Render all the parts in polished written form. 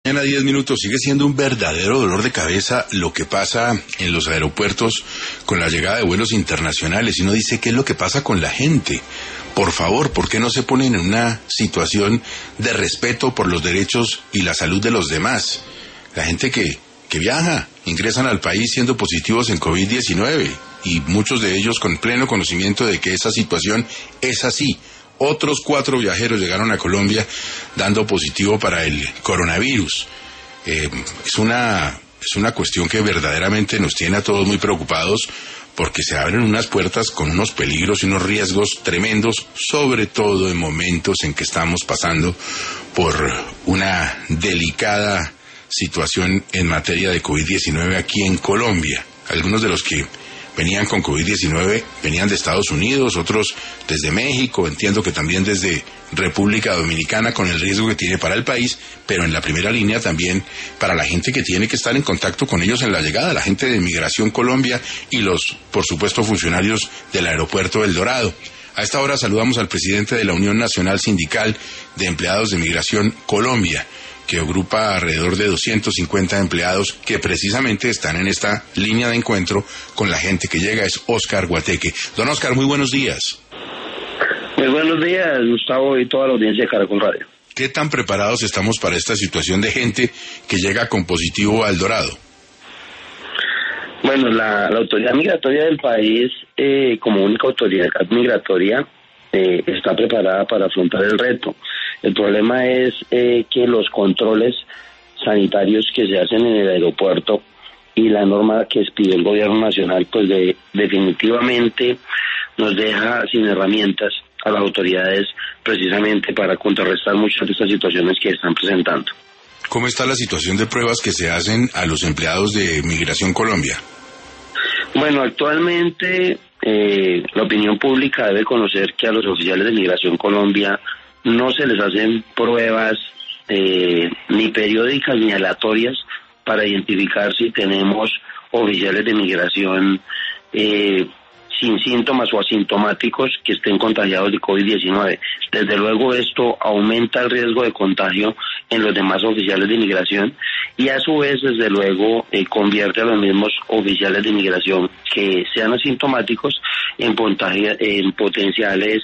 A 10 minutos sigue siendo un verdadero dolor de cabeza lo que pasa en los aeropuertos con la llegada de vuelos internacionales. Y uno dice, ¿qué es lo que pasa con la gente? Por favor, ¿por qué no se ponen en una situación de respeto por los derechos y la salud de los demás? La gente que viaja, ingresan al país siendo positivos en COVID-19 y muchos de ellos con pleno conocimiento de que esa situación es así. Otros 4 viajeros llegaron a Colombia dando positivo para el coronavirus. Es una cuestión que verdaderamente nos tiene a todos muy preocupados porque se abren unas puertas con unos peligros y unos riesgos tremendos, sobre todo en momentos en que estamos pasando por una delicada situación en materia de COVID-19 aquí en Colombia. Algunos de los que venían con COVID-19 venían de Estados Unidos, otros desde México, entiendo que también desde República Dominicana, con el riesgo que tiene para el país, pero en la primera línea también para la gente que tiene que estar en contacto con ellos en la llegada, la gente de Migración Colombia y los, por supuesto, funcionarios del aeropuerto El Dorado. A esta hora saludamos al presidente de la Unión Nacional Sindical de Empleados de Migración Colombia, que agrupa alrededor de 250 empleados que precisamente están en esta línea de encuentro con la gente que llega, es Óscar Guateque. Don Óscar, muy buenos días. Muy buenos días, Gustavo, y toda la audiencia de Caracol Radio. ¿Qué tan preparados estamos para esta situación de gente que llega con positivo al Dorado? Bueno, la autoridad migratoria del país, como única autoridad migratoria, está preparada para afrontar el reto. El problema es que los controles sanitarios que se hacen en el aeropuerto y la norma que pidió el gobierno nacional, pues definitivamente nos deja sin herramientas a las autoridades precisamente para contrarrestar muchas de estas situaciones que están presentando. ¿Cómo está la situación de pruebas que se hacen a los empleados de Migración Colombia? Bueno, actualmente la opinión pública debe conocer que a los oficiales de Migración Colombia no se les hacen pruebas ni periódicas ni aleatorias para identificar si tenemos oficiales de migración sin síntomas o asintomáticos que estén contagiados de COVID-19. Desde luego esto aumenta el riesgo de contagio en los demás oficiales de inmigración y a su vez, desde luego, convierte a los mismos oficiales de inmigración que sean asintomáticos en potenciales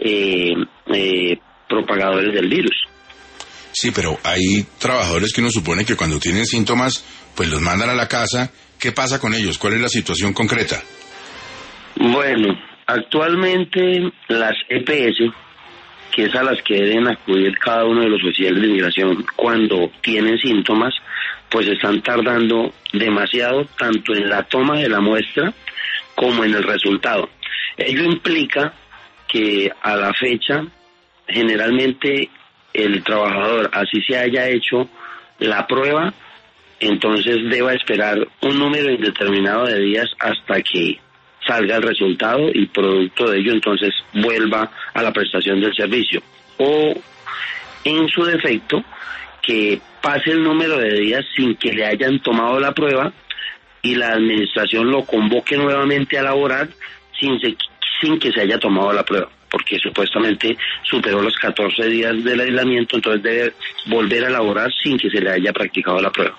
propagadores del virus. Sí, pero hay trabajadores que uno supone que cuando tienen síntomas, pues los mandan a la casa. ¿Qué pasa con ellos? ¿Cuál es la situación concreta? Bueno, actualmente las EPS, que es a las que deben acudir cada uno de los oficiales de inmigración cuando tienen síntomas, pues están tardando demasiado tanto en la toma de la muestra como en el resultado. Ello implica que a la fecha, generalmente el trabajador, así se haya hecho la prueba, entonces deba esperar un número indeterminado de días hasta que salga el resultado y producto de ello entonces vuelva a la prestación del servicio. O en su defecto, que pase el número de días sin que le hayan tomado la prueba y la administración lo convoque nuevamente a laborar sin que se haya tomado la prueba, porque supuestamente superó los 14 días del aislamiento, entonces debe volver a laborar sin que se le haya practicado la prueba.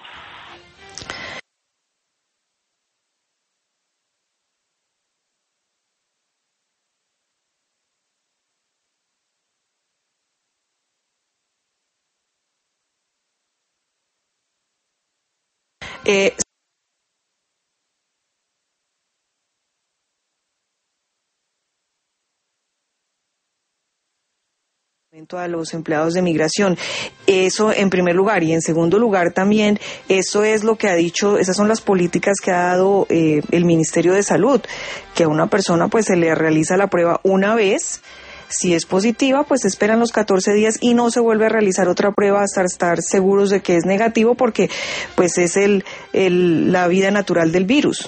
A los empleados de migración. Eso en primer lugar, y en segundo lugar también, eso es lo que ha dicho, esas son las políticas que ha dado el Ministerio de Salud, que a una persona pues se le realiza la prueba una vez, si es positiva pues esperan los 14 días y no se vuelve a realizar otra prueba hasta estar seguros de que es negativo, porque pues es la vida natural del virus.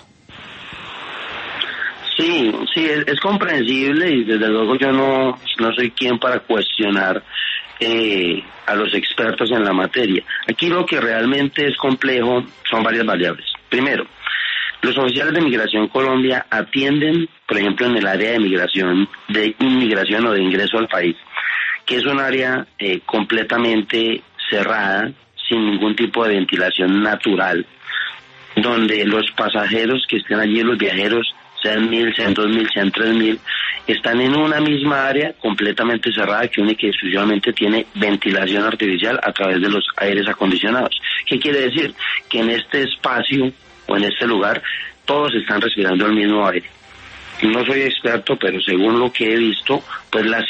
Sí, es comprensible y desde luego yo no soy quien para cuestionar a los expertos en la materia. Aquí lo que realmente es complejo son varias variables. Primero, los oficiales de Migración Colombia atienden, por ejemplo, en el área de inmigración o de ingreso al país, que es un área completamente cerrada, sin ningún tipo de ventilación natural, donde los pasajeros que estén allí, los viajeros, sean 1.000, sean 2.000, sean 3.000, están en una misma área completamente cerrada que única y exclusivamente tiene ventilación artificial a través de los aires acondicionados. ¿Qué quiere decir? Que en este espacio o en este lugar todos están respirando el mismo aire. No soy experto, pero según lo que he visto, pues la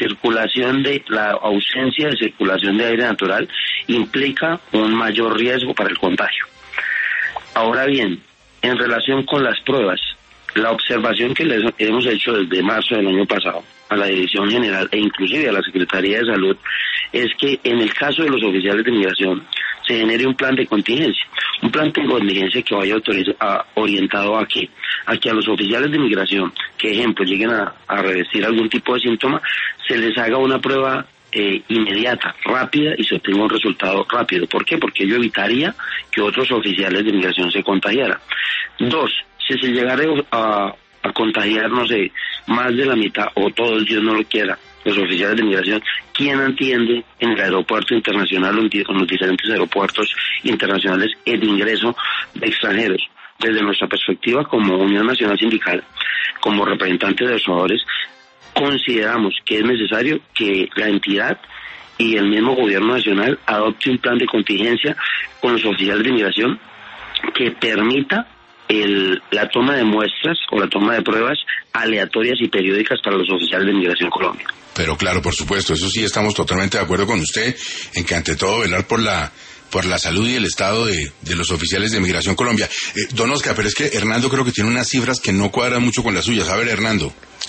ausencia de circulación de aire natural implica un mayor riesgo para el contagio. Ahora bien, en relación con las pruebas, la observación que les hemos hecho desde marzo del año pasado a la Dirección General e inclusive a la Secretaría de Salud es que en el caso de los oficiales de migración se genere un plan de contingencia. Un plan de contingencia que vaya orientado a que a los oficiales de migración, que ejemplo lleguen a revestir algún tipo de síntoma, se les haga una prueba inmediata, rápida y se obtenga un resultado rápido. ¿Por qué? Porque ello evitaría que otros oficiales de migración se contagiaran. 2, si se llegara a contagiar, no sé, más de la mitad o todos, Dios no lo quiera, los oficiales de migración, ¿quién atiende en el aeropuerto internacional o en los diferentes aeropuertos internacionales el ingreso de extranjeros? Desde nuestra perspectiva como Unión Nacional Sindical, como representantes de los trabajadores, consideramos que es necesario que la entidad y el mismo gobierno nacional adopte un plan de contingencia con los oficiales de migración que permita la toma de muestras o la toma de pruebas aleatorias y periódicas para los oficiales de Migración Colombia. Pero claro, por supuesto, eso sí estamos totalmente de acuerdo con usted, en que ante todo velar por la salud y el estado de los oficiales de Migración Colombia. Don Oscar, pero es que Hernando creo que tiene unas cifras que no cuadran mucho con las suyas. A ver, Hernando.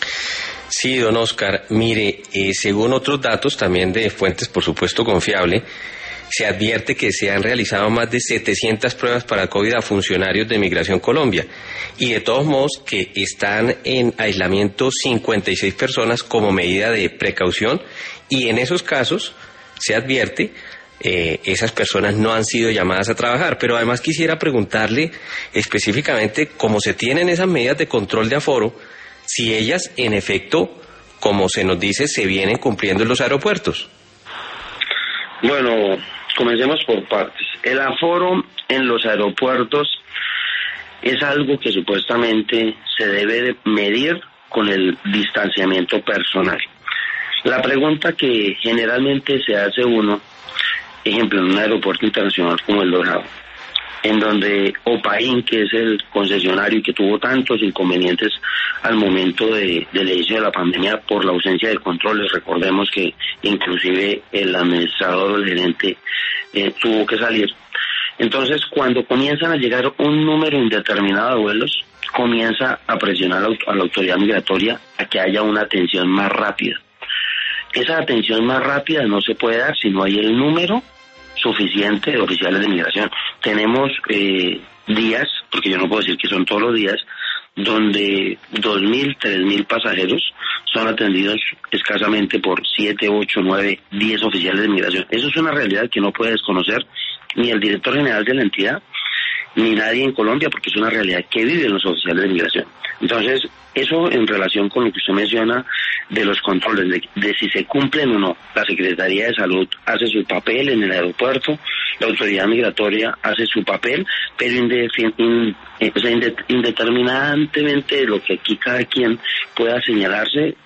Sí, don Oscar, mire, según otros datos también de fuentes, por supuesto, confiable, se advierte que se han realizado más de 700 pruebas para COVID a funcionarios de Migración Colombia y de todos modos que están en aislamiento 56 personas como medida de precaución y en esos casos se advierte esas personas no han sido llamadas a trabajar. Pero además quisiera preguntarle específicamente cómo se tienen esas medidas de control de aforo, si ellas en efecto, como se nos dice, se vienen cumpliendo en los aeropuertos. Bueno, comencemos por partes. El aforo en los aeropuertos es algo que supuestamente se debe de medir con el distanciamiento personal. La pregunta que generalmente se hace uno, ejemplo, en un aeropuerto internacional como El Dorado, en donde Opaín, que es el concesionario que tuvo tantos inconvenientes al momento del inicio de la pandemia por la ausencia de controles, recordemos que inclusive el administrador o el gerente tuvo que salir. Entonces, cuando comienzan a llegar un número indeterminado de vuelos, comienza a presionar a la autoridad migratoria a que haya una atención más rápida. Esa atención más rápida no se puede dar si no hay el número suficiente de oficiales de migración. Tenemos días, porque yo no puedo decir que son todos los días, donde 2.000, 3.000 pasajeros son atendidos escasamente por 7, 8, 9, 10 oficiales de migración. Eso es una realidad que no puede desconocer ni el director general de la entidad, ni nadie en Colombia, porque es una realidad que viven los oficiales de migración. Entonces, eso en relación con lo que usted menciona de los controles, de si se cumplen o no. La Secretaría de Salud hace su papel en el aeropuerto, la autoridad migratoria hace su papel, pero indeterminantemente de lo que aquí cada quien pueda señalarse,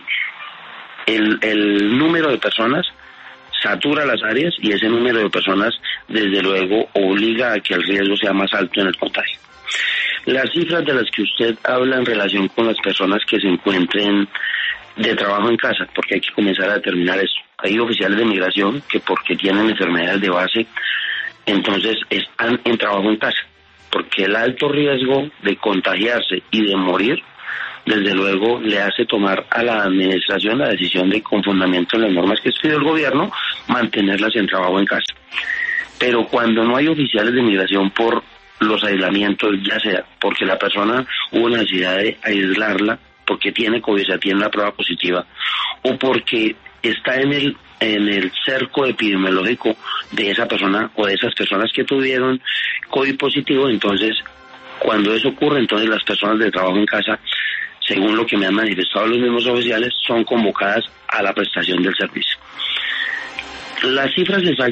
el número de personas satura las áreas y ese número de personas, desde luego, obliga a que el riesgo sea más alto en el contagio. Las cifras de las que usted habla en relación con las personas que se encuentren de trabajo en casa, porque hay que comenzar a determinar eso. Hay oficiales de migración que porque tienen enfermedades de base, entonces están en trabajo en casa, porque el alto riesgo de contagiarse y de morir, desde luego, le hace tomar a la administración la decisión de, con fundamento en las normas que estudió el gobierno, mantenerlas en trabajo en casa. Pero cuando no hay oficiales de migración por los aislamientos, ya sea porque la persona hubo necesidad de aislarla, porque tiene COVID, o sea, tiene la prueba positiva, o porque está en el cerco epidemiológico de esa persona o de esas personas que tuvieron COVID positivo, entonces, cuando eso ocurre, entonces las personas de trabajo en casa, según lo que me han manifestado los mismos oficiales, son convocadas a la prestación del servicio. Las cifras exactas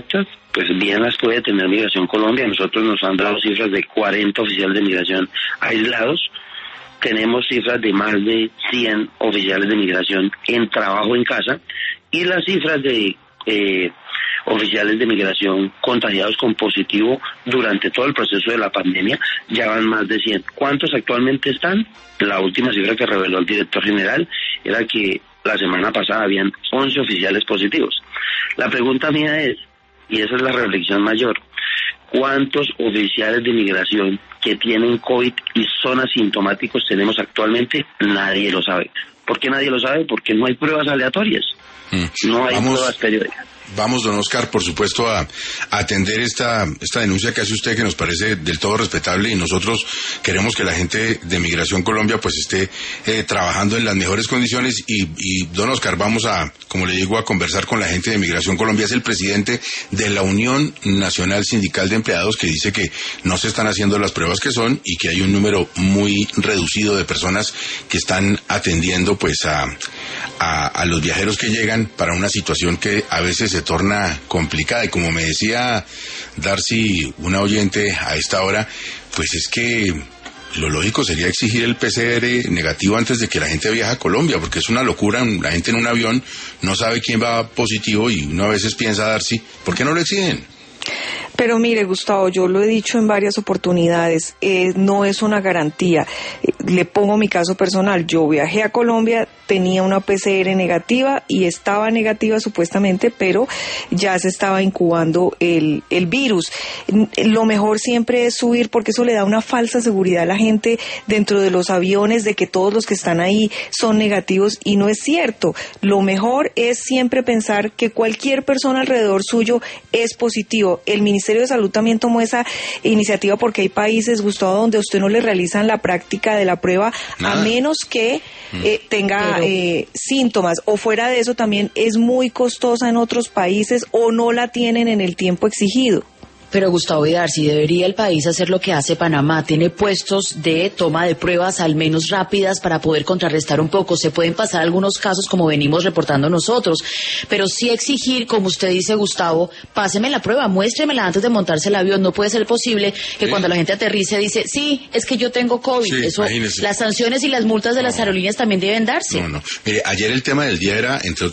pues bien las puede tener Migración Colombia. Nosotros nos han dado cifras de 40 oficiales de migración aislados. Tenemos cifras de más de 100 oficiales de migración en trabajo en casa, y las cifras de oficiales de migración contagiados con positivo durante todo el proceso de la pandemia ya van más de 100. ¿Cuántos actualmente están? La última cifra que reveló el director general era que la semana pasada habían 11 oficiales positivos. La pregunta mía es, y esa es la reflexión mayor, ¿cuántos oficiales de migración que tienen COVID y son asintomáticos tenemos actualmente? Nadie lo sabe. ¿Por qué nadie lo sabe? Porque no hay pruebas aleatorias. No hay pruebas periódicas. Vamos, don Oscar, por supuesto, a atender esta denuncia que hace usted, que nos parece del todo respetable, y nosotros queremos que la gente de Migración Colombia pues esté trabajando en las mejores condiciones, y don Oscar, vamos a, como le digo, a conversar con la gente de Migración Colombia. Es el presidente de la Unión Nacional Sindical de Empleados, que dice que no se están haciendo las pruebas que son y que hay un número muy reducido de personas que están atendiendo pues a los viajeros que llegan para una situación que a veces se torna complicada. Y como me decía Darcy, una oyente a esta hora, pues es que lo lógico sería exigir el PCR negativo antes de que la gente viaje a Colombia, porque es una locura. La gente en un avión no sabe quién va positivo y uno a veces piensa, Darcy, ¿por qué no lo exigen? Pero mire, Gustavo, yo lo he dicho en varias oportunidades, no es una garantía. Le pongo mi caso personal. Yo viajé a Colombia, tenía una PCR negativa y estaba negativa supuestamente, pero ya se estaba incubando el virus. Lo mejor siempre es subir, porque eso le da una falsa seguridad a la gente dentro de los aviones de que todos los que están ahí son negativos, y no es cierto. Lo mejor es siempre pensar que cualquier persona alrededor suyo es positivo. El Ministerio de Salud también tomó esa iniciativa, porque hay países, Gustavo, donde a usted no le realizan la práctica de la prueba a menos que tenga síntomas, o fuera de eso también es muy costosa en otros países o no la tienen en el tiempo exigido. Pero Gustavo y Darcy, debería el país hacer lo que hace Panamá. Tiene puestos de toma de pruebas al menos rápidas para poder contrarrestar un poco. Se pueden pasar algunos casos como venimos reportando nosotros, pero sí exigir, como usted dice, Gustavo, páseme la prueba, muéstremela antes de montarse el avión. No puede ser posible que cuando la gente aterrice dice, sí, es que yo tengo COVID. Sí, eso, imagínese. Las sanciones y las multas de las aerolíneas también deben darse. No. Mire, ayer el tema del día era, entre otras